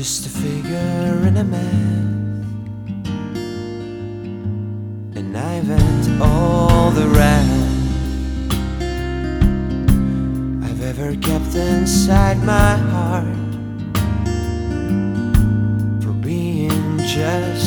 just a figure in a math, and I vent all the wrath I've ever kept inside my heart for being just